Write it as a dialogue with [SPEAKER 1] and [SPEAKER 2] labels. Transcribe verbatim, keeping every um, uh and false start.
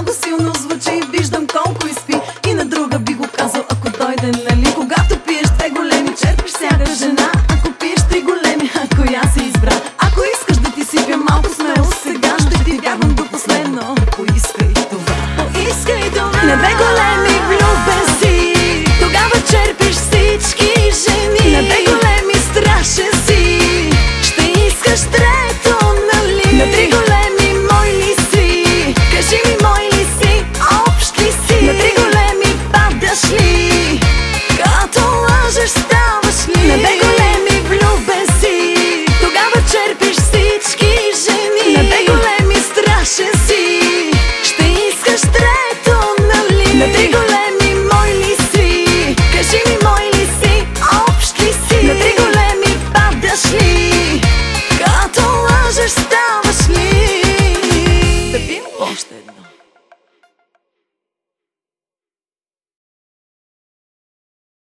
[SPEAKER 1] Малко силно звучи, виждам колко изпи. И на друга би го казал, ако дойде, нали? Когато пиеш две големи, черпиш всяка жена. Ако пиеш три големи, а коя си избра? Ако искаш да ти сипя малко смелост, сега ще ти вярвам до последно. Поискай това, поискай това. На две големи